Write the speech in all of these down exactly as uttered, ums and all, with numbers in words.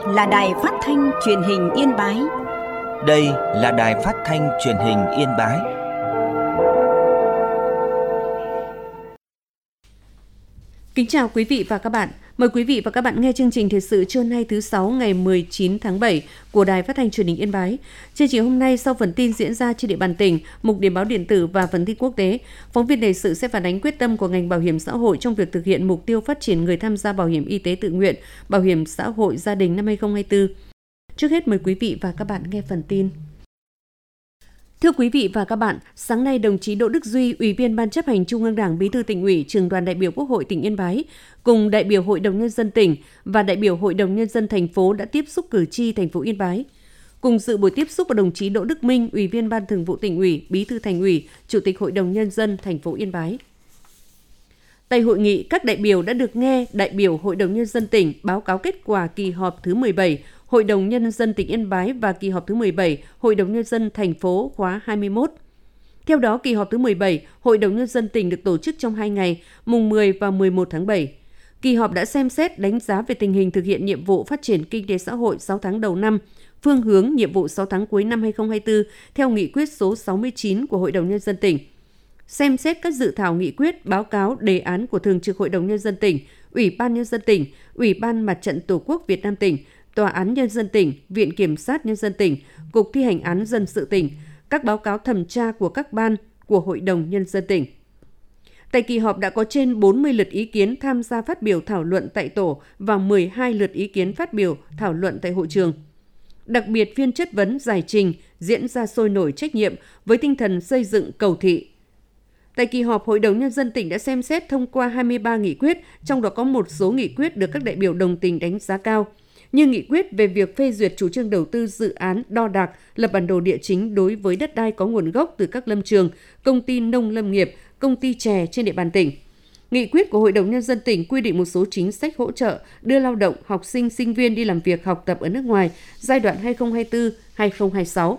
là Đài Phát thanh Truyền hình Yên Bái. Đây là Đài Phát thanh Truyền hình Yên Bái. Kính chào quý vị và các bạn. Mời quý vị và các bạn nghe chương trình thời sự trưa nay thứ Sáu ngày mười chín tháng bảy của Đài Phát thanh Truyền hình Yên Bái. Chương trình hôm nay sau phần tin diễn ra trên địa bàn tỉnh, mục điểm báo điện tử và phần tin quốc tế, phóng viên thời sự sẽ phản ánh quyết tâm của ngành bảo hiểm xã hội trong việc thực hiện mục tiêu phát triển người tham gia bảo hiểm y tế tự nguyện, bảo hiểm xã hội gia đình năm hai không hai tư. Trước hết mời quý vị và các bạn nghe phần tin. Thưa quý vị và các bạn, sáng nay đồng chí Đỗ Đức Duy, Ủy viên Ban Chấp hành Trung ương Đảng, Bí thư Tỉnh ủy, Trưởng đoàn đại biểu Quốc hội tỉnh Yên Bái, cùng đại biểu Hội đồng Nhân dân tỉnh và đại biểu Hội đồng Nhân dân thành phố đã tiếp xúc cử tri thành phố Yên Bái. Cùng dự buổi tiếp xúc là đồng chí Đỗ Đức Minh, Ủy viên Ban Thường vụ Tỉnh ủy, Bí thư Thành ủy, Chủ tịch Hội đồng Nhân dân thành phố Yên Bái. Tại hội nghị, các đại biểu đã được nghe đại biểu Hội đồng Nhân dân tỉnh báo cáo kết quả kỳ họp thứ mười bảy Hội đồng Nhân dân tỉnh Yên Bái và kỳ họp thứ mười bảy Hội đồng Nhân dân thành phố khóa hai mươi mốt. Theo đó, kỳ họp thứ mười bảy Hội đồng Nhân dân tỉnh được tổ chức trong hai ngày, mùng mười và mười một tháng bảy. Kỳ họp đã xem xét đánh giá về tình hình thực hiện nhiệm vụ phát triển kinh tế xã hội sáu tháng đầu năm, phương hướng nhiệm vụ sáu tháng cuối năm hai không hai tư theo nghị quyết số sáu mươi chín của Hội đồng Nhân dân tỉnh. Xem xét các dự thảo nghị quyết, báo cáo, đề án của Thường trực Hội đồng Nhân dân tỉnh, Ủy ban Nhân dân tỉnh, Ủy ban Mặt trận Tổ quốc Việt Nam tỉnh, Tòa án Nhân dân tỉnh, Viện Kiểm sát Nhân dân tỉnh, Cục Thi hành án dân sự tỉnh, các báo cáo thẩm tra của các ban của Hội đồng Nhân dân tỉnh. Tại kỳ họp đã có trên bốn mươi lượt ý kiến tham gia phát biểu thảo luận tại tổ và mười hai lượt ý kiến phát biểu thảo luận tại hội trường. Đặc biệt, phiên chất vấn giải trình diễn ra sôi nổi trách nhiệm với tinh thần xây dựng cầu thị. Tại kỳ họp, Hội đồng Nhân dân tỉnh đã xem xét thông qua hai mươi ba nghị quyết, trong đó có một số nghị quyết được các đại biểu đồng tình đánh giá cao, như nghị quyết về việc phê duyệt chủ trương đầu tư dự án đo đạc, lập bản đồ địa chính đối với đất đai có nguồn gốc từ các lâm trường, công ty nông lâm nghiệp, công ty chè trên địa bàn tỉnh. Nghị quyết của Hội đồng Nhân dân tỉnh quy định một số chính sách hỗ trợ đưa lao động, học sinh, sinh viên đi làm việc, học tập ở nước ngoài giai đoạn hai không hai tư đến hai không hai sáu.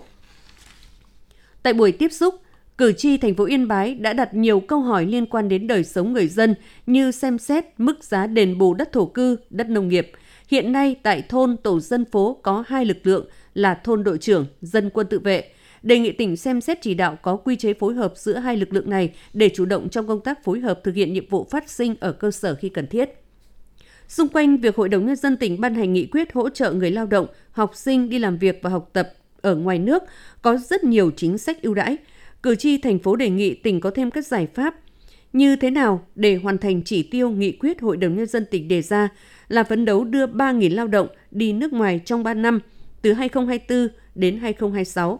Tại buổi tiếp xúc, cử tri thành phố Yên Bái đã đặt nhiều câu hỏi liên quan đến đời sống người dân như xem xét mức giá đền bù đất thổ cư, đất nông nghiệp. Hiện nay tại thôn tổ dân phố có hai lực lượng là thôn đội trưởng, dân quân tự vệ. Đề nghị tỉnh xem xét chỉ đạo có quy chế phối hợp giữa hai lực lượng này để chủ động trong công tác phối hợp thực hiện nhiệm vụ phát sinh ở cơ sở khi cần thiết. Xung quanh việc Hội đồng Nhân dân tỉnh ban hành nghị quyết hỗ trợ người lao động, học sinh đi làm việc và học tập ở ngoài nước có rất nhiều chính sách ưu đãi. Cử tri thành phố đề nghị tỉnh có thêm các giải pháp như thế nào để hoàn thành chỉ tiêu nghị quyết Hội đồng Nhân dân tỉnh đề ra là phấn đấu đưa ba nghìn lao động đi nước ngoài trong ba năm, từ hai không hai tư đến hai không hai sáu.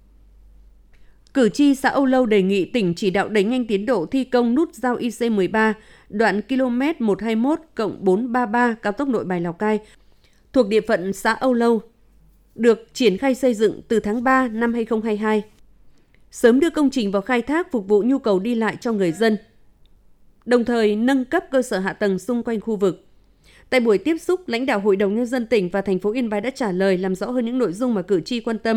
Cử tri xã Âu Lâu đề nghị tỉnh chỉ đạo đẩy nhanh tiến độ thi công nút giao I C mười ba, đoạn km một trăm hai mươi mốt cộng bốn trăm ba mươi ba cao tốc Nội Bài Lào Cai, thuộc địa phận xã Âu Lâu, được triển khai xây dựng từ tháng ba năm hai không hai hai. Sớm đưa công trình vào khai thác phục vụ nhu cầu đi lại cho người dân, đồng thời nâng cấp cơ sở hạ tầng xung quanh khu vực. Tại buổi tiếp xúc, lãnh đạo Hội đồng Nhân dân tỉnh và thành phố Yên Bái đã trả lời làm rõ hơn những nội dung mà cử tri quan tâm.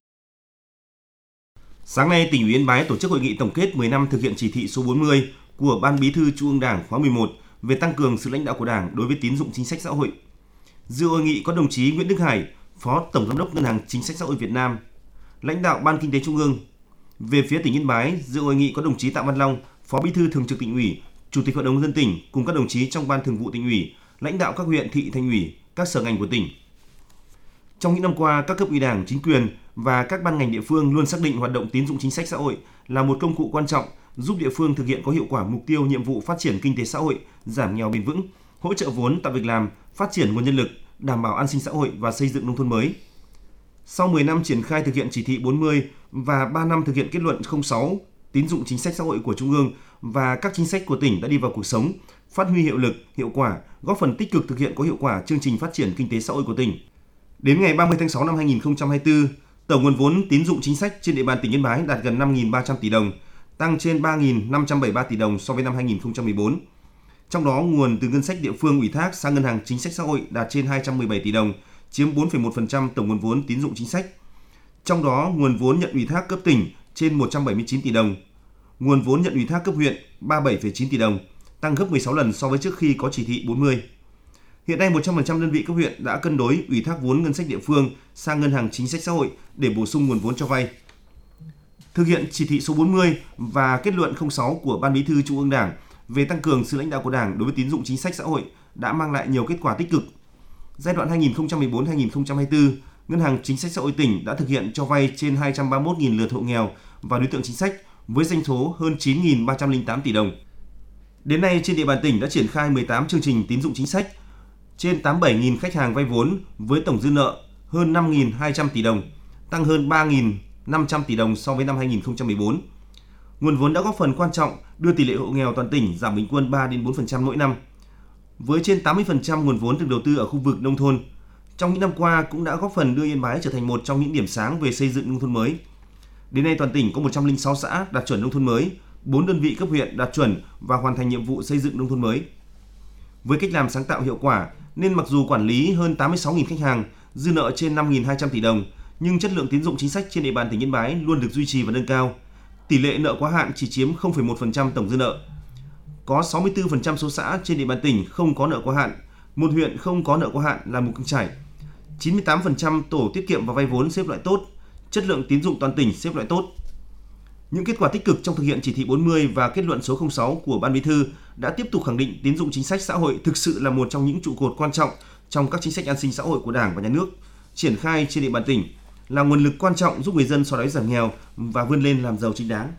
Sáng nay, tỉnh ủy Yên Bái tổ chức hội nghị tổng kết mười năm thực hiện chỉ thị số bốn mươi của Ban Bí thư Trung ương Đảng khóa mười một về tăng cường sự lãnh đạo của Đảng đối với tín dụng chính sách xã hội. Dự hội nghị có đồng chí Nguyễn Đức Hải, Phó Tổng giám đốc Ngân hàng Chính sách Xã hội Việt Nam, lãnh đạo Ban Kinh tế Trung ương. Về phía tỉnh Yên Bái, dự hội nghị có đồng chí Tạ Văn Long, Phó Bí thư Thường trực Tỉnh ủy, Chủ tịch Hội đồng Nhân dân tỉnh cùng các đồng chí trong Ban Thường vụ Tỉnh ủy, lãnh đạo các huyện, thị, thành ủy, các sở ngành của tỉnh. Trong những năm qua, các cấp ủy Đảng, chính quyền và các ban ngành địa phương luôn xác định hoạt động tín dụng chính sách xã hội là một công cụ quan trọng giúp địa phương thực hiện có hiệu quả mục tiêu nhiệm vụ phát triển kinh tế xã hội, giảm nghèo bền vững, hỗ trợ vốn tạo việc làm, phát triển nguồn nhân lực, đảm bảo an sinh xã hội và xây dựng nông thôn mới. Sau mười năm triển khai thực hiện chỉ thị bốn mươi và ba năm thực hiện kết luận không sáu tín dụng chính sách xã hội của Trung ương và các chính sách của tỉnh đã đi vào cuộc sống, phát huy hiệu lực, hiệu quả, góp phần tích cực thực hiện có hiệu quả chương trình phát triển kinh tế xã hội của tỉnh. Đến ngày ba mươi tháng sáu năm hai nghìn không trăm hai mươi tư, tổng nguồn vốn tín dụng chính sách trên địa bàn tỉnh Yên Bái đạt gần năm nghìn ba trăm tỷ đồng, tăng trên ba nghìn năm trăm bảy mươi ba tỷ đồng so với năm hai nghìn không trăm mười bốn. Trong đó, nguồn từ ngân sách địa phương ủy thác sang Ngân hàng Chính sách Xã hội đạt trên hai trăm mười bảy tỷ đồng, chiếm bốn phẩy một phần trăm tổng nguồn vốn tín dụng chính sách. Trong đó, nguồn vốn nhận ủy thác cấp tỉnh trên một trăm bảy mươi chín tỷ đồng, nguồn vốn nhận ủy thác cấp huyện ba mươi bảy phẩy chín tỷ đồng, tăng gấp mười sáu lần so với trước khi có chỉ thị bốn mươi. Hiện nay một trăm phần trăm đơn vị cấp huyện đã cân đối ủy thác vốn ngân sách địa phương sang ngân hàng chính sách xã hội để bổ sung nguồn vốn cho vay. Thực hiện chỉ thị số bốn mươi và kết luận không sáu của Ban Bí thư Trung ương Đảng về tăng cường sự lãnh đạo của Đảng đối với tín dụng chính sách xã hội đã mang lại nhiều kết quả tích cực. Giai đoạn hai nghìn không trăm mười bốn đến hai nghìn không trăm hai mươi tư, Ngân hàng Chính sách Xã hội tỉnh đã thực hiện cho vay trên hai trăm ba mươi mốt nghìn lượt hộ nghèo và đối tượng chính sách với doanh số hơn chín nghìn ba trăm lẻ tám tỷ đồng. Đến nay, trên địa bàn tỉnh đã triển khai mười tám chương trình tín dụng chính sách, trên tám mươi bảy nghìn khách hàng vay vốn với tổng dư nợ hơn năm nghìn hai trăm tỷ đồng, tăng hơn ba nghìn năm trăm tỷ đồng so với năm hai nghìn không trăm mười bốn. Nguồn vốn đã góp phần quan trọng đưa tỷ lệ hộ nghèo toàn tỉnh giảm bình quân ba đến bốn phần trăm mỗi năm. Với trên tám mươi phần trăm nguồn vốn được đầu tư ở khu vực nông thôn, trong những năm qua cũng đã góp phần đưa Yên Bái trở thành một trong những điểm sáng về xây dựng nông thôn mới. Đến nay toàn tỉnh có một trăm lẻ sáu xã đạt chuẩn nông thôn mới, bốn đơn vị cấp huyện đạt chuẩn và hoàn thành nhiệm vụ xây dựng nông thôn mới. Với cách làm sáng tạo hiệu quả nên mặc dù quản lý hơn tám mươi sáu nghìn khách hàng, dư nợ trên năm nghìn hai trăm tỷ đồng, nhưng chất lượng tín dụng chính sách trên địa bàn tỉnh Yên Bái luôn được duy trì và nâng cao. Tỷ lệ nợ quá hạn chỉ chiếm không phẩy một phần trăm tổng dư nợ. Có sáu mươi tư phần trăm số xã trên địa bàn tỉnh không có nợ quá hạn, một huyện không có nợ quá hạn là Mù Căng Chải. chín mươi tám phần trăm tổ tiết kiệm và vay vốn xếp loại tốt, chất lượng tín dụng toàn tỉnh xếp loại tốt. Những kết quả tích cực trong thực hiện chỉ thị bốn mươi và kết luận số không sáu của Ban Bí thư đã tiếp tục khẳng định tín dụng chính sách xã hội thực sự là một trong những trụ cột quan trọng trong các chính sách an sinh xã hội của Đảng và Nhà nước, triển khai trên địa bàn tỉnh, là nguồn lực quan trọng giúp người dân xóa đói giảm nghèo và vươn lên làm giàu chính đáng.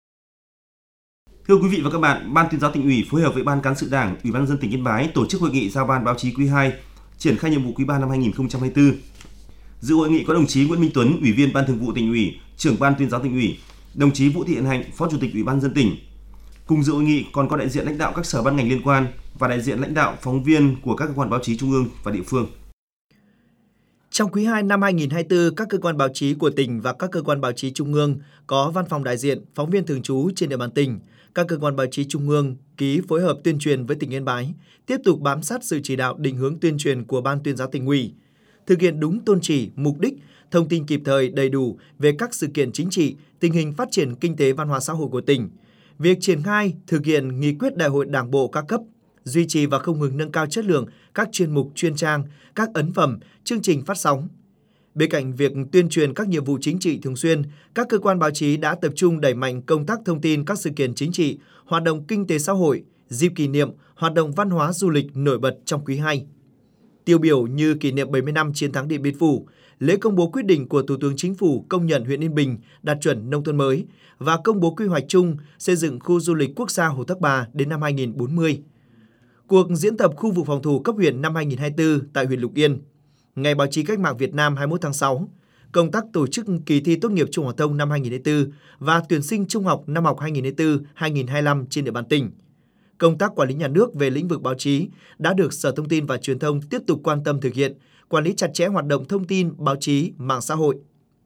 Thưa quý vị và các bạn, Ban Tuyên giáo Tỉnh ủy phối hợp với Ban Cán sự Đảng, Ủy ban nhân dân tỉnh Yên Bái tổ chức hội nghị giao ban báo chí quý hai, triển khai nhiệm vụ quý ba năm hai nghìn không trăm hai mươi tư. Dự hội nghị có đồng chí Nguyễn Minh Tuấn, Ủy viên Ban Thường vụ Tỉnh ủy, Trưởng Ban Tuyên giáo Tỉnh ủy, đồng chí Vũ Thị Hiền Hạnh, Phó Chủ tịch Ủy ban nhân dân tỉnh. Cùng dự hội nghị còn có đại diện lãnh đạo các sở ban ngành liên quan và đại diện lãnh đạo phóng viên của các cơ quan báo chí trung ương và địa phương. Trong quý hai năm hai nghìn không trăm hai mươi tư, các cơ quan báo chí của tỉnh và các cơ quan báo chí trung ương có văn phòng đại diện, phóng viên thường trú trên địa bàn tỉnh. Các cơ quan báo chí trung ương ký phối hợp tuyên truyền với tỉnh Yên Bái, tiếp tục bám sát sự chỉ đạo định hướng tuyên truyền của Ban Tuyên giáo Tỉnh ủy, thực hiện đúng tôn chỉ, mục đích, thông tin kịp thời, đầy đủ về các sự kiện chính trị, tình hình phát triển kinh tế văn hóa xã hội của tỉnh, việc triển khai thực hiện nghị quyết Đại hội Đảng bộ các cấp, duy trì và không ngừng nâng cao chất lượng các chuyên mục, chuyên trang, các ấn phẩm, chương trình phát sóng. Bên cạnh việc tuyên truyền các nhiệm vụ chính trị thường xuyên, các cơ quan báo chí đã tập trung đẩy mạnh công tác thông tin các sự kiện chính trị, hoạt động kinh tế xã hội, dịp kỷ niệm, hoạt động văn hóa du lịch nổi bật trong quý hai. Tiêu biểu như kỷ niệm bảy mươi năm chiến thắng Điện Biên Phủ, lễ công bố quyết định của Thủ tướng Chính phủ công nhận huyện Yên Bình đạt chuẩn nông thôn mới và công bố quy hoạch chung xây dựng khu du lịch quốc gia Hồ Thác Bà đến năm hai nghìn không trăm bốn mươi. Cuộc diễn tập khu vực phòng thủ cấp huyện năm hai nghìn không trăm hai mươi tư tại huyện Lục Yên, Ngày Báo chí Cách mạng Việt Nam hai mươi mốt tháng sáu, công tác tổ chức kỳ thi tốt nghiệp trung học phổ thông năm hai nghìn không trăm hai mươi tư và tuyển sinh trung học năm học hai nghìn không trăm hai mươi tư hai nghìn không trăm hai mươi lăm trên địa bàn tỉnh. Công tác quản lý nhà nước về lĩnh vực báo chí đã được Sở Thông tin và Truyền thông tiếp tục quan tâm thực hiện, quản lý chặt chẽ hoạt động thông tin, báo chí, mạng xã hội.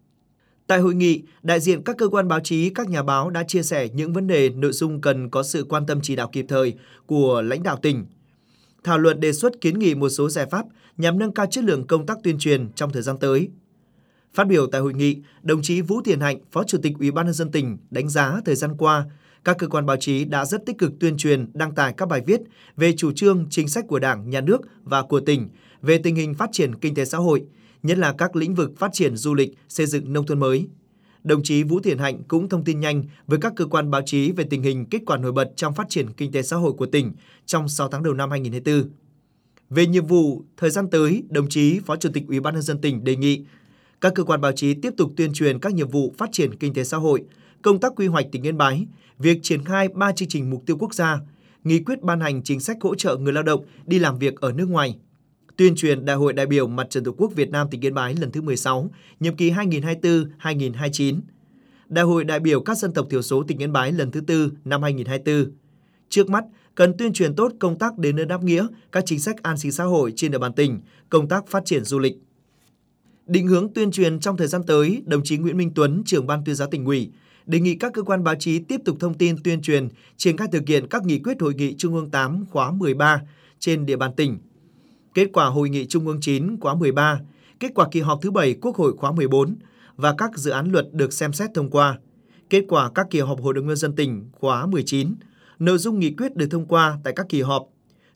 Tại hội nghị, đại diện các cơ quan báo chí, các nhà báo đã chia sẻ những vấn đề, nội dung cần có sự quan tâm chỉ đạo kịp thời của lãnh đạo tỉnh. Thảo luận đề xuất kiến nghị một số giải pháp nhằm nâng cao chất lượng công tác tuyên truyền trong thời gian tới. Phát biểu tại hội nghị, đồng chí Vũ Thị Hiền Hạnh, Phó Chủ tịch Ủy ban nhân dân tỉnh đánh giá thời gian qua, các cơ quan báo chí đã rất tích cực tuyên truyền, đăng tải các bài viết về chủ trương, chính sách của Đảng, Nhà nước và của tỉnh về tình hình phát triển kinh tế xã hội, nhất là các lĩnh vực phát triển du lịch, xây dựng nông thôn mới. Đồng chí Vũ Thị Hiền Hạnh cũng thông tin nhanh với các cơ quan báo chí về tình hình kết quả nổi bật trong phát triển kinh tế xã hội của tỉnh trong sáu tháng đầu năm hai nghìn không trăm hai mươi tư. Về nhiệm vụ thời gian tới, đồng chí Phó Chủ tịch Ủy ban nhân dân tỉnh đề nghị các cơ quan báo chí tiếp tục tuyên truyền các nhiệm vụ phát triển kinh tế xã hội, công tác quy hoạch tỉnh Yên Bái, việc triển khai ba chương trình mục tiêu quốc gia, nghị quyết ban hành chính sách hỗ trợ người lao động đi làm việc ở nước ngoài, tuyên truyền Đại hội đại biểu Mặt trận Tổ quốc Việt Nam tỉnh Yên Bái lần thứ mười sáu, nhiệm kỳ hai nghìn không trăm hai mươi tư đến hai nghìn không trăm hai mươi chín, Đại hội đại biểu các dân tộc thiểu số tỉnh Yên Bái lần thứ tư năm hai nghìn không trăm hai mươi tư. Trước mắt, cần tuyên truyền tốt công tác đền ơn đáp nghĩa, các chính sách an sinh xã hội trên địa bàn tỉnh, công tác phát triển du lịch. Định hướng tuyên truyền trong thời gian tới, đồng chí Nguyễn Minh Tuấn, Trưởng Ban Tuyên giáo Tỉnh ủy, đề nghị các cơ quan báo chí tiếp tục thông tin tuyên truyền, triển khai thực hiện các nghị quyết Hội nghị Trung ương tám khóa mười ba trên địa bàn tỉnh, kết quả Hội nghị Trung ương chín khóa mười ba, kết quả kỳ họp thứ bảy Quốc hội khóa mười bốn và các dự án luật được xem xét thông qua, kết quả các kỳ họp Hội đồng nhân dân tỉnh khóa mười chín, nội dung nghị quyết được thông qua tại các kỳ họp,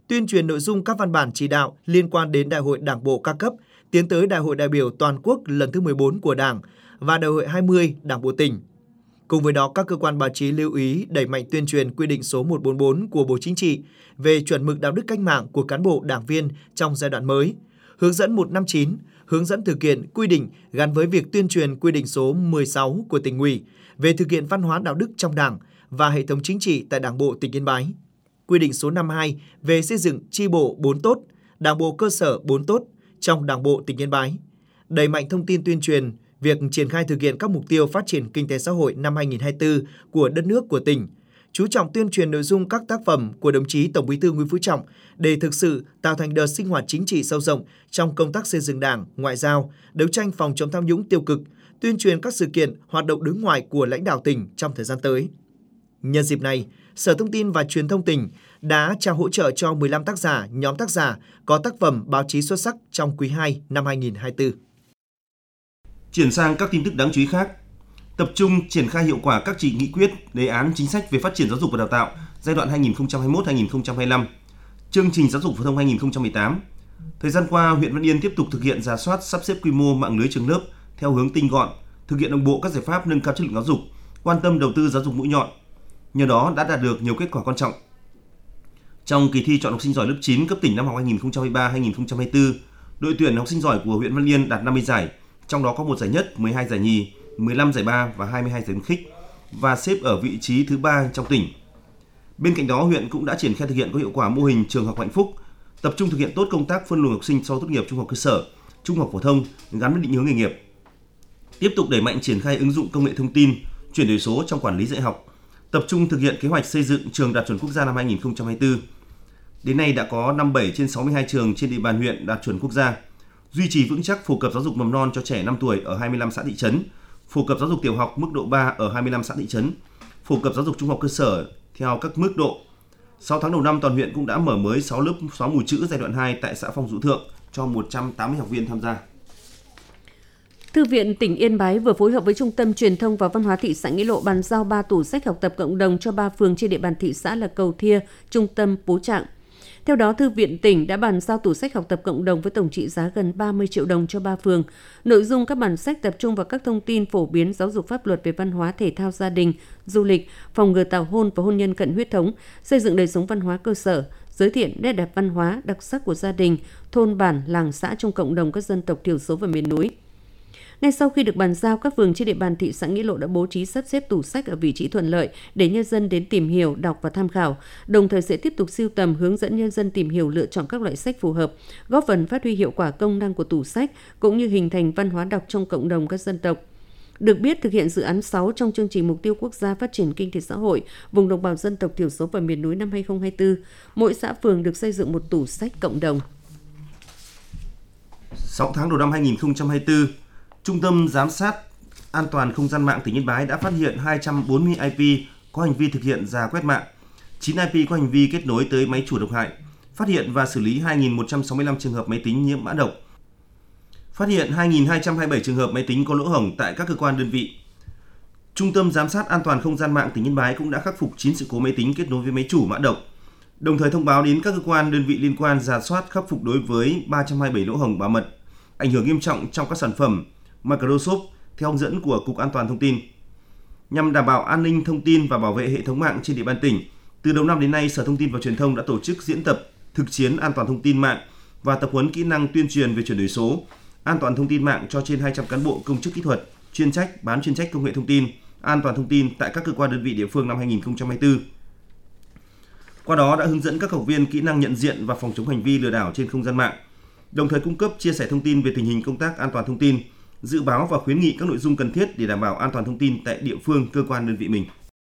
tuyên truyền nội dung các văn bản chỉ đạo liên quan đến Đại hội Đảng bộ các cấp, tiến tới Đại hội đại biểu toàn quốc lần thứ mười bốn của Đảng và Đại hội hai mươi Đảng bộ tỉnh. Cùng với đó, các cơ quan báo chí lưu ý đẩy mạnh tuyên truyền quy định số một trăm bốn mươi bốn của Bộ Chính trị về chuẩn mực đạo đức cách mạng của cán bộ đảng viên trong giai đoạn mới, hướng dẫn một trăm năm mươi chín, hướng dẫn thực hiện quy định gắn với việc tuyên truyền quy định số mười sáu của Tỉnh ủy về thực hiện văn hóa đạo đức trong Đảng và hệ thống chính trị tại Đảng bộ tỉnh Yên Bái, quy định số năm mươi hai về xây dựng chi bộ bốn tốt, Đảng bộ cơ sở bốn tốt trong Đảng bộ tỉnh Yên Bái, đẩy mạnh thông tin tuyên truyền việc triển khai thực hiện các mục tiêu phát triển kinh tế xã hội năm hai nghìn không trăm hai mươi tư của đất nước của tỉnh, chú trọng tuyên truyền nội dung các tác phẩm của đồng chí Tổng Bí thư Nguyễn Phú Trọng để thực sự tạo thành đợt sinh hoạt chính trị sâu rộng trong công tác xây dựng Đảng, ngoại giao, đấu tranh phòng chống tham nhũng tiêu cực, tuyên truyền các sự kiện, hoạt động đối ngoại của lãnh đạo tỉnh trong thời gian tới. Nhân dịp này, Sở Thông tin và Truyền thông tỉnh đã trao hỗ trợ cho mười lăm tác giả, nhóm tác giả có tác phẩm báo chí xuất sắc trong quý hai năm hai nghìn không trăm hai mươi tư. Chuyển sang các tin tức đáng chú ý khác. Tập trung triển khai hiệu quả các chỉ nghị quyết, đề án chính sách về phát triển giáo dục và đào tạo giai đoạn hai nghìn không trăm hai mươi mốt đến hai nghìn không trăm hai mươi lăm, chương trình giáo dục phổ thông hai nghìn không trăm mười tám. Thời gian qua, huyện Văn Yên tiếp tục thực hiện rà soát, sắp xếp quy mô mạng lưới trường lớp theo hướng tinh gọn, thực hiện đồng bộ các giải pháp nâng cao chất lượng giáo dục, quan tâm đầu tư giáo dục mũi nhọn. Nhờ đó đã đạt được nhiều kết quả quan trọng. Trong kỳ thi chọn học sinh giỏi lớp chín cấp tỉnh năm học hai nghìn không trăm hai mươi ba hai nghìn không trăm hai mươi tư, đội tuyển học sinh giỏi của huyện Văn Yên đạt năm mươi giải, trong đó có một giải nhất, mười hai giải nhì, mười lăm giải ba và hai mươi hai giải khuyến khích và xếp ở vị trí thứ ba trong tỉnh. Bên cạnh đó, huyện cũng đã triển khai thực hiện có hiệu quả mô hình trường học hạnh phúc, tập trung thực hiện tốt công tác phân luồng học sinh sau tốt nghiệp trung học cơ sở, trung học phổ thông gắn với định hướng nghề nghiệp. Tiếp tục đẩy mạnh triển khai ứng dụng công nghệ thông tin, chuyển đổi số trong quản lý dạy học, tập trung thực hiện kế hoạch xây dựng trường đạt chuẩn quốc gia năm hai nghìn không trăm hai mươi tư. Đến nay đã có năm mươi bảy trên sáu mươi hai trường trên địa bàn huyện đạt chuẩn quốc gia. Duy trì vững chắc phổ cập giáo dục mầm non cho trẻ năm tuổi ở hai mươi lăm xã thị trấn, phổ cập giáo dục tiểu học mức độ ba ở hai mươi lăm xã thị trấn, phổ cập giáo dục trung học cơ sở theo các mức độ. Sau tháng đầu năm, toàn huyện cũng đã mở mới sáu lớp xóa mù chữ giai đoạn hai tại xã Phong Dụ Thượng cho một trăm tám mươi học viên tham gia. Thư viện tỉnh Yên Bái vừa phối hợp với Trung tâm Truyền thông và Văn hóa thị xã Nghĩa Lộ bàn giao ba tủ sách học tập cộng đồng cho ba phường trên địa bàn thị xã là Cầu Thia, Trung Tâm, Pố Trạng. Theo đó, Thư viện tỉnh đã bàn giao tủ sách học tập cộng đồng với tổng trị giá gần ba mươi triệu đồng cho ba phường. Nội dung các bản sách tập trung vào các thông tin phổ biến giáo dục pháp luật về văn hóa, thể thao, gia đình, du lịch, phòng ngừa tảo hôn và hôn nhân cận huyết thống, xây dựng đời sống văn hóa cơ sở, giới thiệu nét đẹp văn hóa, đặc sắc của gia đình, thôn bản, làng xã trong cộng đồng các dân tộc thiểu số và miền núi. Ngay sau khi được bàn giao, các phường trên địa bàn thị xã Nghĩa Lộ đã bố trí sắp xếp tủ sách ở vị trí thuận lợi để nhân dân đến tìm hiểu, đọc và tham khảo, đồng thời sẽ tiếp tục sưu tầm, hướng dẫn nhân dân tìm hiểu, lựa chọn các loại sách phù hợp, góp phần phát huy hiệu quả công năng của tủ sách cũng như hình thành văn hóa đọc trong cộng đồng các dân tộc. Được biết, thực hiện dự án sáu trong chương trình Mục tiêu Quốc gia Phát triển Kinh tế Xã hội vùng đồng bào dân tộc thiểu số và miền núi năm hai nghìn không trăm hai mươi tư, mỗi xã phường được xây dựng một tủ sách cộng đồng. sáu tháng đầu năm hai nghìn không trăm hai mươi tư, Trung tâm Giám sát An toàn Không gian mạng tỉnh Yên Bái đã phát hiện hai trăm bốn mươi i pê có hành vi thực hiện rà quét mạng, chín i pê có hành vi kết nối tới máy chủ độc hại, phát hiện và xử lý hai nghìn một trăm sáu mươi lăm trường hợp máy tính nhiễm mã độc, phát hiện hai nghìn hai trăm hai mươi bảy trường hợp máy tính có lỗ hổng tại các cơ quan đơn vị. Trung tâm Giám sát An toàn Không gian mạng tỉnh Yên Bái cũng đã khắc phục chín sự cố máy tính kết nối với máy chủ mã độc, đồng thời thông báo đến các cơ quan đơn vị liên quan rà soát khắc phục đối với ba trăm hai mươi bảy lỗ hổng bảo mật, ảnh hưởng nghiêm trọng trong các sản phẩm Microsoft theo hướng dẫn của Cục An toàn Thông tin. Nhằm đảm bảo an ninh thông tin và bảo vệ hệ thống mạng trên địa bàn tỉnh, từ đầu năm đến nay, Sở Thông tin và Truyền thông đã tổ chức diễn tập thực chiến an toàn thông tin mạng và tập huấn kỹ năng tuyên truyền về chuyển đổi số, an toàn thông tin mạng cho trên hai trăm cán bộ công chức kỹ thuật, chuyên trách, bán chuyên trách công nghệ thông tin, an toàn thông tin tại các cơ quan đơn vị địa phương năm hai nghìn không trăm hai mươi tư. Qua đó đã hướng dẫn các học viên kỹ năng nhận diện và phòng chống hành vi lừa đảo trên không gian mạng, đồng thời cung cấp chia sẻ thông tin về tình hình công tác an toàn thông tin, dự báo và khuyến nghị các nội dung cần thiết để đảm bảo an toàn thông tin tại địa phương, cơ quan đơn vị mình.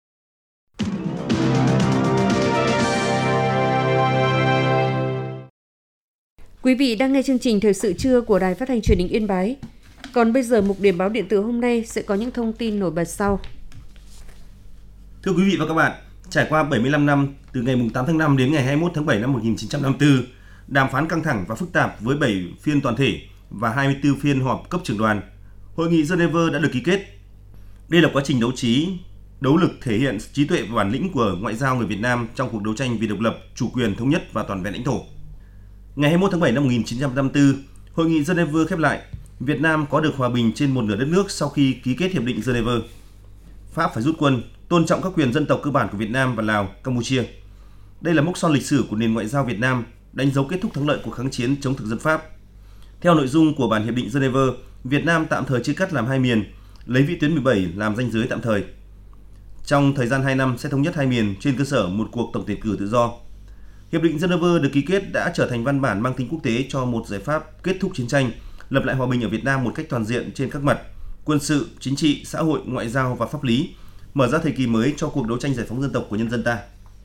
Quý vị đang nghe chương trình Thời sự trưa của Đài Phát thanh Truyền hình Yên Bái. Còn bây giờ, mục điểm báo điện tử hôm nay sẽ có những thông tin nổi bật sau. Thưa quý vị và các bạn, trải qua bảy mươi lăm năm từ ngày tám tháng năm đến ngày hai mươi mốt tháng bảy năm một nghìn chín trăm năm mươi tư, đàm phán căng thẳng và phức tạp với bảy phiên toàn thể và hai mươi tư phiên họp cấp trưởng đoàn, Hội nghị Geneva đã được ký kết. Đây là quá trình đấu trí đấu lực thể hiện trí tuệ và bản lĩnh của ngoại giao người Việt Nam trong cuộc đấu tranh vì độc lập, chủ quyền, thống nhất và toàn vẹn lãnh thổ. Ngày hai mươi mốt tháng bảy năm một nghìn chín trăm năm mươi tư, Hội nghị Geneva khép lại. Việt Nam có được hòa bình trên một nửa đất nước sau khi ký kết Hiệp định Geneva. Pháp phải rút quân, tôn trọng các quyền dân tộc cơ bản của Việt Nam và Lào, Campuchia. Đây là mốc son lịch sử của nền ngoại giao Việt Nam, đánh dấu kết thúc thắng lợi cuộc kháng chiến chống thực dân Pháp. Theo nội dung của bản Hiệp định Geneva, Việt Nam tạm thời chia cắt làm hai miền, lấy vĩ tuyến mười bảy làm ranh giới tạm thời. Trong thời gian hai năm sẽ thống nhất hai miền trên cơ sở một cuộc tổng tuyển cử tự do. Hiệp định Geneva được ký kết đã trở thành văn bản mang tính quốc tế cho một giải pháp kết thúc chiến tranh, lập lại hòa bình ở Việt Nam một cách toàn diện trên các mặt: quân sự, chính trị, xã hội, ngoại giao và pháp lý, mở ra thời kỳ mới cho cuộc đấu tranh giải phóng dân tộc của nhân dân ta.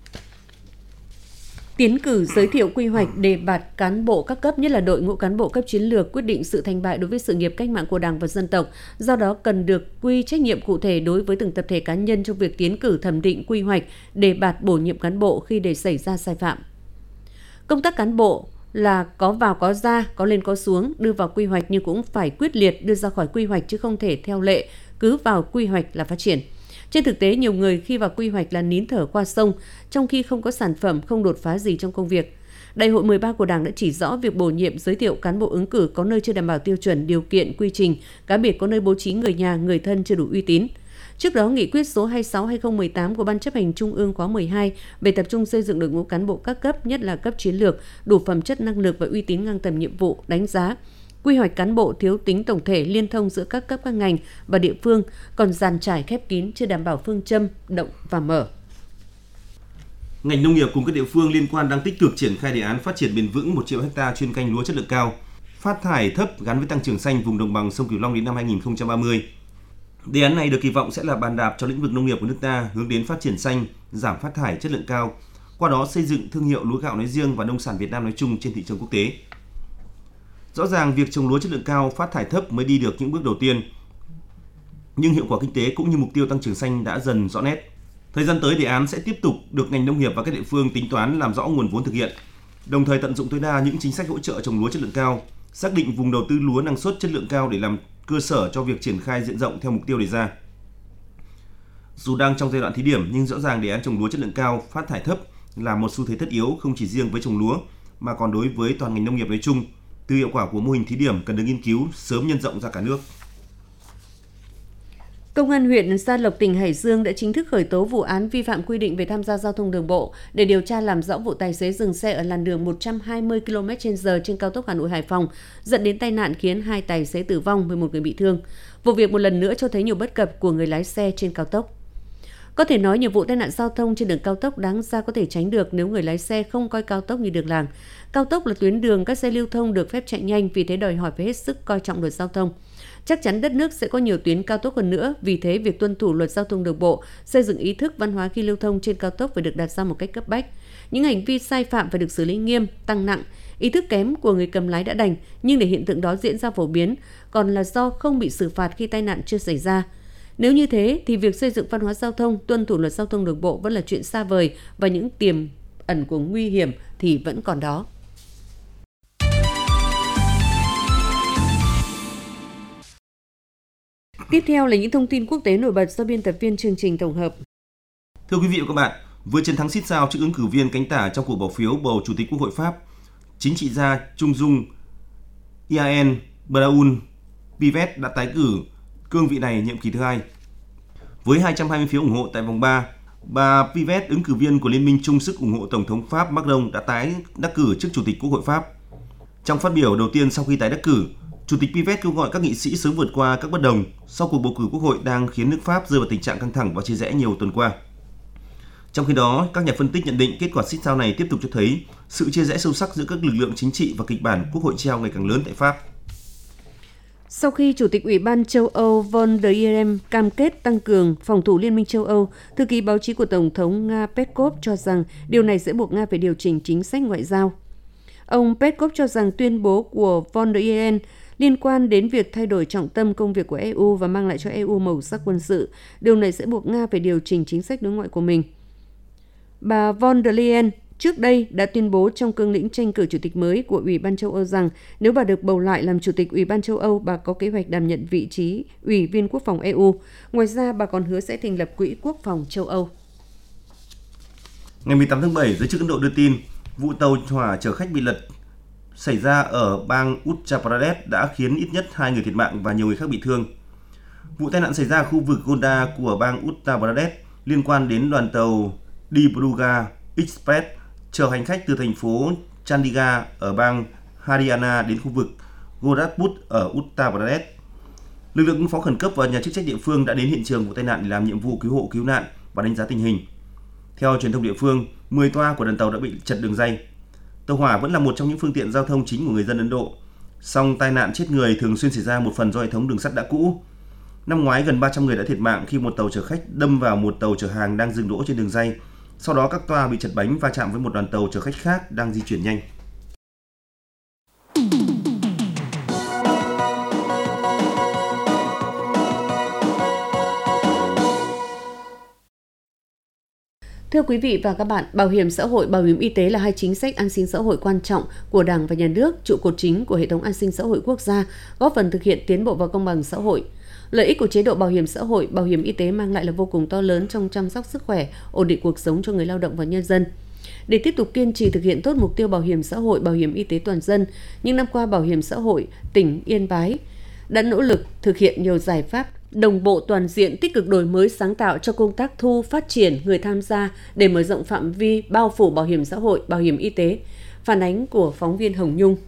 Tiến cử giới thiệu quy hoạch đề bạt cán bộ các cấp, nhất là đội ngũ cán bộ cấp chiến lược, quyết định sự thành bại đối với sự nghiệp cách mạng của Đảng và dân tộc. Do đó cần được quy trách nhiệm cụ thể đối với từng tập thể cá nhân trong việc tiến cử, thẩm định, quy hoạch, đề bạt, bổ nhiệm cán bộ khi để xảy ra sai phạm. Công tác cán bộ là có vào có ra, có lên có xuống, đưa vào quy hoạch nhưng cũng phải quyết liệt đưa ra khỏi quy hoạch chứ không thể theo lệ, cứ vào quy hoạch là phát triển. Trên thực tế, nhiều người khi vào quy hoạch là nín thở qua sông, trong khi không có sản phẩm, không đột phá gì trong công việc. Đại hội mười ba của Đảng đã chỉ rõ việc bổ nhiệm giới thiệu cán bộ ứng cử có nơi chưa đảm bảo tiêu chuẩn, điều kiện, quy trình, cá biệt có nơi bố trí người nhà, người thân chưa đủ uy tín. Trước đó, Nghị quyết số hai mươi sáu trên hai nghìn không trăm mười tám của Ban chấp hành Trung ương khóa mười hai về tập trung xây dựng đội ngũ cán bộ các cấp, nhất là cấp chiến lược, đủ phẩm chất, năng lực và uy tín ngang tầm nhiệm vụ, đánh giá quy hoạch cán bộ thiếu tính tổng thể, liên thông giữa các cấp các ngành và địa phương, còn dàn trải khép kín, chưa đảm bảo phương châm động và mở. Ngành nông nghiệp cùng các địa phương liên quan đang tích cực triển khai đề án phát triển bền vững một triệu ha chuyên canh lúa chất lượng cao, phát thải thấp gắn với tăng trưởng xanh vùng đồng bằng sông Cửu Long đến năm hai nghìn không trăm ba mươi. Đề án này được kỳ vọng sẽ là bàn đạp cho lĩnh vực nông nghiệp của nước ta hướng đến phát triển xanh, giảm phát thải chất lượng cao, qua đó xây dựng thương hiệu lúa gạo nói riêng và nông sản Việt Nam nói chung trên thị trường quốc tế. Rõ ràng việc trồng lúa chất lượng cao, phát thải thấp mới đi được những bước đầu tiên, nhưng hiệu quả kinh tế cũng như mục tiêu tăng trưởng xanh đã dần rõ nét. Thời gian tới, đề án sẽ tiếp tục được ngành nông nghiệp và các địa phương tính toán làm rõ nguồn vốn thực hiện, đồng thời tận dụng tối đa những chính sách hỗ trợ trồng lúa chất lượng cao, xác định vùng đầu tư lúa năng suất chất lượng cao để làm cơ sở cho việc triển khai diện rộng theo mục tiêu đề ra. Dù đang trong giai đoạn thí điểm nhưng rõ ràng đề án trồng lúa chất lượng cao, phát thải thấp là một xu thế tất yếu không chỉ riêng với trồng lúa mà còn đối với toàn ngành nông nghiệp nói chung. Từ hiệu quả của mô hình thí điểm cần được nghiên cứu sớm nhân rộng ra cả nước. Công an huyện Gia Lộc, tỉnh Hải Dương đã chính thức khởi tố vụ án vi phạm quy định về tham gia giao thông đường bộ để điều tra làm rõ vụ tài xế dừng xe ở làn đường một trăm hai mươi ki lô mét trên giờ trên cao tốc Hà Nội - Hải Phòng dẫn đến tai nạn khiến hai tài xế tử vong, mười một người bị thương. Vụ việc một lần nữa cho thấy nhiều bất cập của người lái xe trên cao tốc. Có thể nói nhiều vụ tai nạn giao thông trên đường cao tốc đáng ra có thể tránh được nếu người lái xe không coi cao tốc như đường làng. Cao tốc là tuyến đường các xe lưu thông được phép chạy nhanh, vì thế đòi hỏi phải hết sức coi trọng luật giao thông. Chắc chắn đất nước sẽ có nhiều tuyến cao tốc hơn nữa, vì thế việc tuân thủ luật giao thông đường bộ, xây dựng ý thức văn hóa khi lưu thông trên cao tốc phải được đặt ra một cách cấp bách. Những hành vi sai phạm phải được xử lý nghiêm, tăng nặng. Ý thức kém của người cầm lái đã đành, nhưng để hiện tượng đó diễn ra phổ biến còn là do không bị xử phạt khi tai nạn chưa xảy ra. Nếu như thế thì việc xây dựng văn hóa giao thông, tuân thủ luật giao thông đường bộ vẫn là chuyện xa vời và những tiềm ẩn của nguy hiểm thì vẫn còn đó. Tiếp theo là những thông tin quốc tế nổi bật do biên tập viên chương trình tổng hợp. Thưa quý vị và các bạn, vừa chiến thắng xít sao trước ứng cử viên cánh tả trong cuộc bỏ phiếu bầu Chủ tịch Quốc hội Pháp, chính trị gia Trung Dung Iain Braun Pivet đã tái cử cương vị này nhiệm kỳ thứ hai. Với hai trăm hai mươi phiếu ủng hộ tại vòng ba, bà Pivet, ứng cử viên của Liên minh chung sức ủng hộ Tổng thống Pháp Macron, đã tái đắc cử chức Chủ tịch Quốc hội Pháp. Trong phát biểu đầu tiên sau khi tái đắc cử, Chủ tịch Pivet kêu gọi các nghị sĩ sớm vượt qua các bất đồng sau cuộc bầu cử Quốc hội đang khiến nước Pháp rơi vào tình trạng căng thẳng và chia rẽ nhiều tuần qua. Trong khi đó, các nhà phân tích nhận định kết quả xít sao này tiếp tục cho thấy sự chia rẽ sâu sắc giữa các lực lượng chính trị và kịch bản Quốc hội treo ngày càng lớn tại Pháp. Sau khi Chủ tịch Ủy ban châu Âu von der Leyen cam kết tăng cường phòng thủ Liên minh châu Âu, thư ký báo chí của Tổng thống Nga Peskov cho rằng điều này sẽ buộc Nga phải điều chỉnh chính sách ngoại giao. Ông Peskov cho rằng tuyên bố của von der Leyen liên quan đến việc thay đổi trọng tâm công việc của e u và mang lại cho e u màu sắc quân sự. Điều này sẽ buộc Nga phải điều chỉnh chính sách đối ngoại của mình. Bà von der Leyen trước đây đã tuyên bố trong cương lĩnh tranh cử chủ tịch mới của Ủy ban châu Âu rằng nếu bà được bầu lại làm chủ tịch Ủy ban châu Âu, bà có kế hoạch đảm nhận vị trí Ủy viên Quốc phòng e u. Ngoài ra, bà còn hứa sẽ thành lập Quỹ Quốc phòng châu Âu. Ngày mười tám tháng bảy, giới chức Ấn Độ đưa tin vụ tàu hỏa chở khách bị lật xảy ra ở bang Uttar Pradesh đã khiến ít nhất hai người thiệt mạng và nhiều người khác bị thương. Vụ tai nạn xảy ra ở khu vực Gonda của bang Uttar Pradesh liên quan đến đoàn tàu Dibrugarh Express chở hành khách từ thành phố Chandigarh ở bang Haryana đến khu vực Gorakhpur ở Uttar Pradesh. Lực lượng ứng phó khẩn cấp và nhà chức trách địa phương đã đến hiện trường vụ tai nạn để làm nhiệm vụ cứu hộ cứu nạn và đánh giá tình hình. Theo truyền thông địa phương, mười toa của đoàn tàu đã bị chật đường ray. Tàu hỏa vẫn là một trong những phương tiện giao thông chính của người dân Ấn Độ. Song tai nạn chết người thường xuyên xảy ra một phần do hệ thống đường sắt đã cũ. Năm ngoái, gần ba trăm người đã thiệt mạng khi một tàu chở khách đâm vào một tàu chở hàng đang dừng đỗ trên đường ray. Sau đó các toa bị chật bánh va chạm với một đoàn tàu chở khách khác đang di chuyển nhanh. Thưa quý vị và các bạn, bảo hiểm xã hội, bảo hiểm y tế là hai chính sách an sinh xã hội quan trọng của Đảng và Nhà nước, trụ cột chính của hệ thống an sinh xã hội quốc gia, góp phần thực hiện tiến bộ và công bằng xã hội. Lợi ích của chế độ bảo hiểm xã hội, bảo hiểm y tế mang lại là vô cùng to lớn trong chăm sóc sức khỏe, ổn định cuộc sống cho người lao động và nhân dân. Để tiếp tục kiên trì thực hiện tốt mục tiêu bảo hiểm xã hội, bảo hiểm y tế toàn dân, những năm qua Bảo hiểm xã hội tỉnh Yên Bái đã nỗ lực thực hiện nhiều giải pháp đồng bộ toàn diện, tích cực đổi mới sáng tạo cho công tác thu, phát triển người tham gia để mở rộng phạm vi bao phủ bảo hiểm xã hội, bảo hiểm y tế. Phản ánh của phóng viên Hồng Nhung.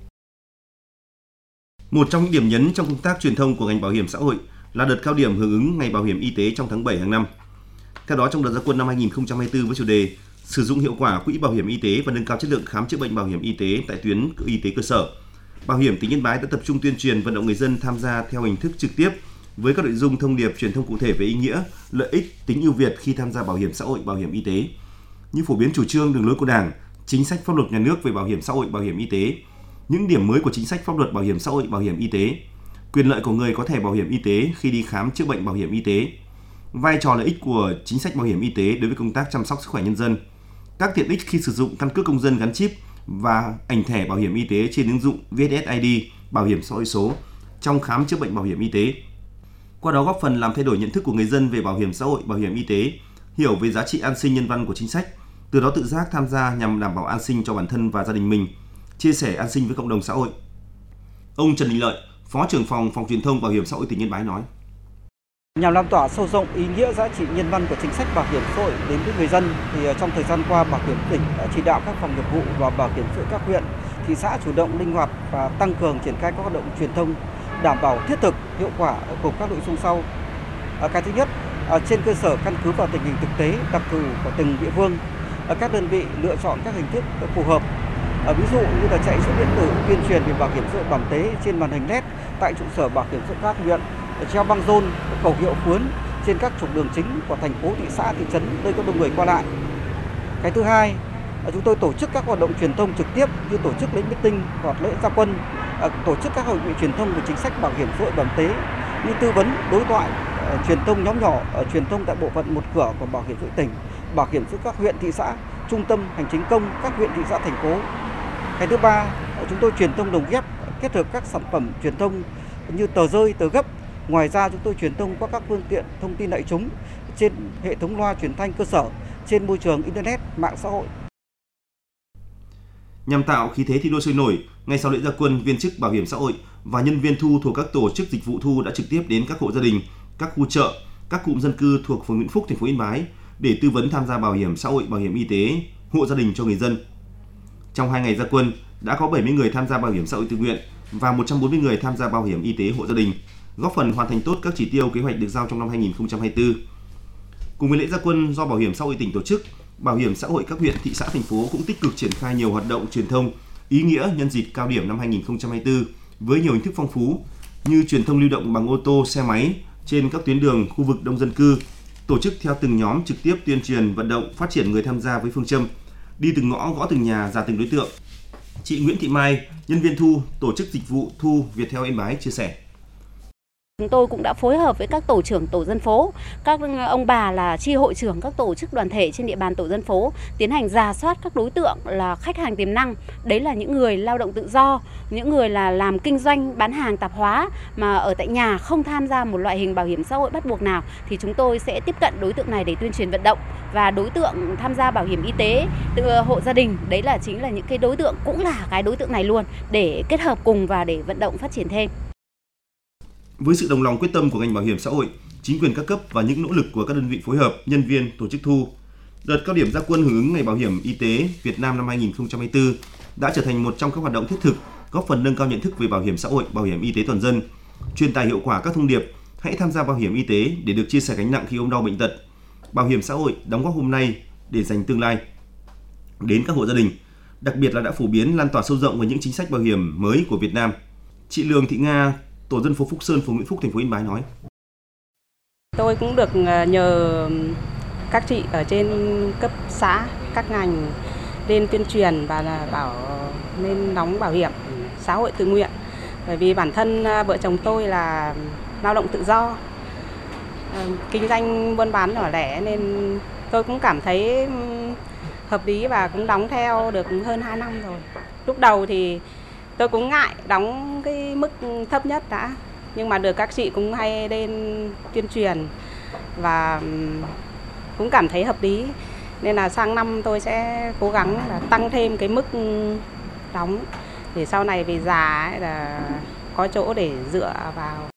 Một trong những điểm nhấn trong công tác truyền thông của ngành bảo hiểm xã hội là đợt cao điểm hưởng ứng Ngày Bảo hiểm Y tế trong tháng bảy hàng năm. Theo đó, trong đợt ra quân năm hai nghìn không trăm hai mươi tư với chủ đề sử dụng hiệu quả quỹ bảo hiểm y tế và nâng cao chất lượng khám chữa bệnh bảo hiểm y tế tại tuyến y tế cơ sở, Bảo hiểm tỉnh Yên Bái đã tập trung tuyên truyền vận động người dân tham gia theo hình thức trực tiếp với các nội dung thông điệp truyền thông cụ thể về ý nghĩa, lợi ích, tính ưu việt khi tham gia bảo hiểm xã hội, bảo hiểm y tế, như phổ biến chủ trương, đường lối của Đảng, chính sách pháp luật nhà nước về bảo hiểm xã hội, bảo hiểm y tế, những điểm mới của chính sách pháp luật bảo hiểm xã hội, bảo hiểm y tế, quyền lợi của người có thẻ bảo hiểm y tế khi đi khám chữa bệnh bảo hiểm y tế, vai trò lợi ích của chính sách bảo hiểm y tế đối với công tác chăm sóc sức khỏe nhân dân, các tiện ích khi sử dụng căn cước công dân gắn chip và ảnh thẻ bảo hiểm y tế trên ứng dụng vê ét ét i đê bảo hiểm xã hội số trong khám chữa bệnh bảo hiểm y tế. Qua đó góp phần làm thay đổi nhận thức của người dân về bảo hiểm xã hội, bảo hiểm y tế, hiểu về giá trị an sinh nhân văn của chính sách, từ đó tự giác tham gia nhằm đảm bảo an sinh cho bản thân và gia đình mình, chia sẻ an sinh với cộng đồng xã hội. Ông Trần Đình Lợi, Phó trưởng phòng Phòng Truyền thông Bảo hiểm xã hội tỉnh Yên Bái nói: Nhằm lan tỏa sâu rộng ý nghĩa giá trị nhân văn của chính sách bảo hiểm xã hội đến với người dân, thì trong thời gian qua Bảo hiểm tỉnh đã chỉ đạo các phòng nghiệp vụ và bảo hiểm xã hội các huyện, thị xã chủ động linh hoạt và tăng cường triển khai các hoạt động truyền thông đảm bảo thiết thực, hiệu quả cùng các nội dung sau. Cái thứ nhất, trên cơ sở căn cứ vào tình hình thực tế đặc thù của từng địa phương, các đơn vị lựa chọn các hình thức phù hợp. Ví dụ như là chạy số điện tử tuyên truyền về bảo hiểm xã hội bảo hiểm y tế trên màn hình led tại trụ sở bảo hiểm xã hội các huyện, treo băng rôn, khẩu hiệu cuốn trên các trục đường chính của thành phố, thị xã, thị trấn nơi có đông người qua lại. Cái thứ hai, chúng tôi tổ chức các hoạt động truyền thông trực tiếp như tổ chức lễ meeting hoặc lễ ra quân, tổ chức các hội nghị truyền thông về chính sách bảo hiểm xã hội bảo hiểm y tế như tư vấn, đối thoại, truyền thông nhóm nhỏ, truyền thông tại bộ phận một cửa của bảo hiểm xã hội tỉnh, bảo hiểm xã hội các huyện, thị xã, trung tâm hành chính công các huyện, thị xã, thành phố. Cái thứ ba, chúng tôi truyền thông lồng ghép kết hợp các sản phẩm truyền thông như tờ rơi, tờ gấp. Ngoài ra chúng tôi truyền thông qua các phương tiện thông tin đại chúng trên hệ thống loa truyền thanh cơ sở, trên môi trường internet, mạng xã hội. Nhằm tạo khí thế thi đua sôi nổi, ngay sau lễ ra quân, viên chức bảo hiểm xã hội và nhân viên thu thuộc các tổ chức dịch vụ thu đã trực tiếp đến các hộ gia đình, các khu chợ, các cụm dân cư thuộc phường Nguyễn Phúc, thành phố Yên Bái để tư vấn tham gia bảo hiểm xã hội, bảo hiểm y tế, hộ gia đình cho người dân. Trong hai ngày ra quân, đã có bảy mươi người tham gia bảo hiểm xã hội tự nguyện và một trăm bốn mươi người tham gia bảo hiểm y tế hộ gia đình, góp phần hoàn thành tốt các chỉ tiêu kế hoạch được giao trong năm hai nghìn không trăm hai mươi tư. Cùng với lễ ra quân do Bảo hiểm xã hội tỉnh tổ chức, Bảo hiểm xã hội các huyện, thị xã, thành phố cũng tích cực triển khai nhiều hoạt động truyền thông ý nghĩa nhân dịp cao điểm năm hai nghìn không trăm hai mươi tư với nhiều hình thức phong phú như truyền thông lưu động bằng ô tô, xe máy trên các tuyến đường, khu vực đông dân cư, tổ chức theo từng nhóm trực tiếp tuyên truyền vận động phát triển người tham gia với phương châm đi từng ngõ, gõ từng nhà, ra từng đối tượng. Chị Nguyễn Thị Mai, nhân viên thu, tổ chức dịch vụ thu Viettel Yên Bái chia sẻ: Chúng tôi cũng đã phối hợp với các tổ trưởng tổ dân phố, các ông bà là chi hội trưởng các tổ chức đoàn thể trên địa bàn tổ dân phố tiến hành rà soát các đối tượng là khách hàng tiềm năng. Đấy là những người lao động tự do, những người là làm kinh doanh bán hàng tạp hóa mà ở tại nhà không tham gia một loại hình bảo hiểm xã hội bắt buộc nào thì chúng tôi sẽ tiếp cận đối tượng này để tuyên truyền vận động. Và đối tượng tham gia bảo hiểm y tế từ hộ gia đình, đấy là chính là những cái đối tượng cũng là cái đối tượng này luôn, để kết hợp cùng và để vận động phát triển thêm. Với sự đồng lòng quyết tâm của ngành bảo hiểm xã hội, chính quyền các cấp và những nỗ lực của các đơn vị phối hợp, nhân viên, tổ chức thu, đợt cao điểm ra quân hưởng ứng Ngày Bảo hiểm Y tế Việt Nam năm hai nghìn không trăm hai mươi tư đã trở thành một trong các hoạt động thiết thực góp phần nâng cao nhận thức về bảo hiểm xã hội, bảo hiểm y tế toàn dân, truyền tải hiệu quả các thông điệp hãy tham gia bảo hiểm y tế để được chia sẻ gánh nặng khi ốm đau bệnh tật. Bảo hiểm xã hội đóng góp hôm nay để dành tương lai. Đến các hộ gia đình, đặc biệt là đã phổ biến lan tỏa sâu rộng về những chính sách bảo hiểm mới của Việt Nam. Chị Lương Thị Nga, tổ dân phố Phúc Sơn, phường Nguyễn Phúc, thành phố Yên Bái nói: Tôi cũng được nhờ các chị ở trên cấp xã, các ngành lên tuyên truyền và là bảo nên đóng bảo hiểm xã hội tự nguyện. Bởi vì bản thân vợ chồng tôi là lao động tự do, kinh doanh buôn bán nhỏ lẻ nên tôi cũng cảm thấy hợp lý và cũng đóng theo được hơn hai năm rồi. Lúc đầu thì tôi cũng ngại đóng cái mức thấp nhất đã, nhưng mà được các chị cũng hay lên tuyên truyền và cũng cảm thấy hợp lý. Nên là sang năm tôi sẽ cố gắng là tăng thêm cái mức đóng để sau này về già ấy là có chỗ để dựa vào.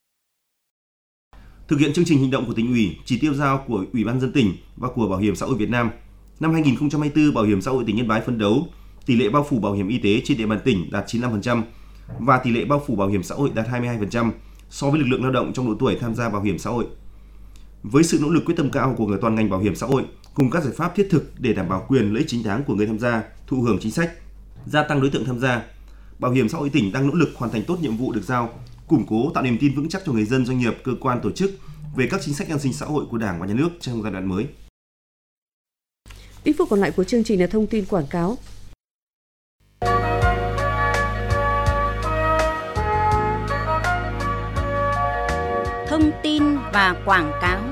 Thực hiện chương trình hành động của tỉnh ủy, chỉ tiêu giao của Ủy ban nhân dân tỉnh và của Bảo hiểm xã hội Việt Nam, năm hai nghìn không trăm hai mươi tư, Bảo hiểm xã hội tỉnh Yên Bái phấn đấu tỷ lệ bao phủ bảo hiểm y tế trên địa bàn tỉnh đạt chín mươi lăm phần trăm và tỷ lệ bao phủ bảo hiểm xã hội đạt hai mươi hai phần trăm so với lực lượng lao động trong độ tuổi tham gia bảo hiểm xã hội. Với sự nỗ lực quyết tâm cao của toàn ngành bảo hiểm xã hội cùng các giải pháp thiết thực để đảm bảo quyền lợi ích chính đáng của người tham gia thụ hưởng chính sách, gia tăng đối tượng tham gia, Bảo hiểm xã hội tỉnh đang nỗ lực hoàn thành tốt nhiệm vụ được giao, củng cố tạo niềm tin vững chắc cho người dân, doanh nghiệp, cơ quan, tổ chức về các chính sách an sinh xã hội của Đảng và Nhà nước trong giai đoạn mới. Ít phút còn lại của chương trình là thông tin quảng cáo. Thông tin và quảng cáo.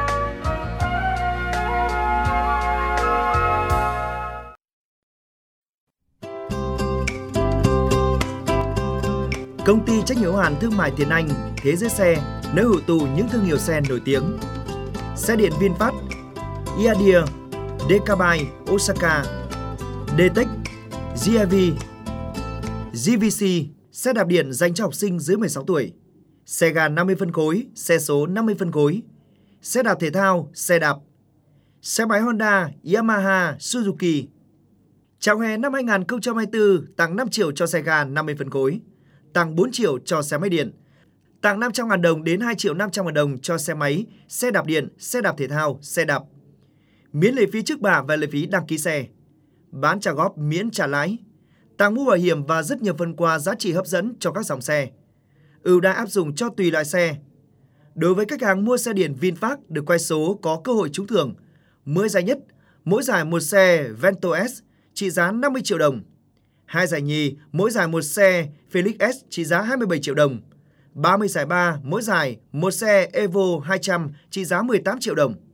Công ty trách nhiệm hữu hạn thương mại Tiến Anh, Thế Giới Xe, nơi hội tụ những thương hiệu xe nổi tiếng. Xe điện VinFast, Iadia, Dekabai, Osaka, D-Tech, giê i vê, giê vê xê, xe đạp điện dành cho học sinh dưới mười sáu tuổi. Xe ga năm mươi phân khối, xe số năm mươi phân khối. Xe đạp thể thao, xe đạp. Xe máy Honda, Yamaha, Suzuki. Chào hè năm hai nghìn không trăm hai mươi tư, tặng năm triệu cho xe ga năm mươi phân khối. Tặng bốn triệu cho xe máy điện. Tặng năm trăm nghìn đồng đến hai triệu năm trăm nghìn đồng cho xe máy, xe đạp điện, xe đạp thể thao, xe đạp. Miễn lệ phí trước bạ và lệ phí đăng ký xe. Bán trả góp miễn trả lãi. Tặng mũ bảo hiểm và rất nhiều phần quà giá trị hấp dẫn cho các dòng xe. Ưu đãi áp dụng cho tùy loại xe. Đối với khách hàng mua xe điện VinFast được quay số có cơ hội trúng thưởng. mười giải nhất, mỗi giải một xe Vento S trị giá năm mươi triệu đồng. Hai giải nhì, mỗi giải một xe Felix S trị giá hai mươi bảy triệu đồng. ba mươi giải ba, mỗi giải một xe Evo hai trăm trị giá mười tám triệu đồng.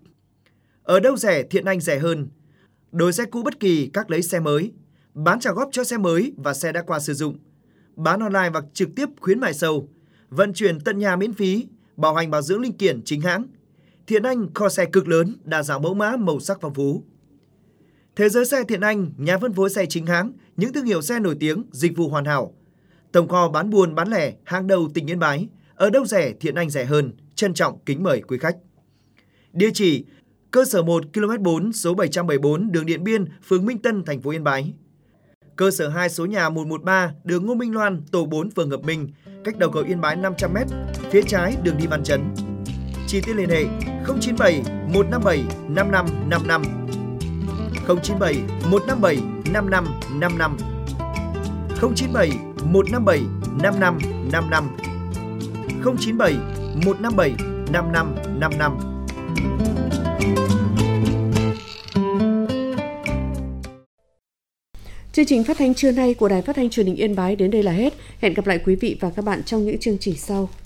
Ở đâu rẻ, Thiện Anh rẻ hơn. Đổi xe cũ bất kỳ, các lấy xe mới. Bán trả góp cho xe mới và xe đã qua sử dụng. Bán online hoặc trực tiếp khuyến mại sâu. Vận chuyển tận nhà miễn phí, bảo hành bảo dưỡng linh kiện chính hãng. Thiện Anh kho xe cực lớn, đa dạng mẫu mã, màu sắc phong phú. Thế giới xe Thiện Anh, nhà phân phối xe chính hãng, những thương hiệu xe nổi tiếng, dịch vụ hoàn hảo. Tổng kho bán buôn bán lẻ hàng đầu tỉnh Yên Bái. Ở đâu rẻ, Thiện Anh rẻ hơn. Trân trọng kính mời quý khách. Địa chỉ: cơ sở một, ki lô mét bốn, số bảy trăm bảy mươi tư, đường Điện Biên, phường Minh Tân, thành phố Yên Bái. Cơ sở hai, số nhà một một ba, đường Ngô Minh Loan, tổ bốn, phường Hợp Minh, cách đầu cầu Yên Bái năm trăm mét, phía trái đường đi Văn Chấn. Chi tiết liên hệ không chín bảy một năm bảy năm năm năm năm, không chín bảy một năm bảy năm năm năm năm, không chín bảy một năm bảy năm năm năm năm, không chín bảy một năm bảy năm năm năm năm. Chương trình phát thanh trưa nay của Đài Phát thanh Truyền hình Yên Bái đến đây là hết. Hẹn gặp lại quý vị và các bạn trong những chương trình sau.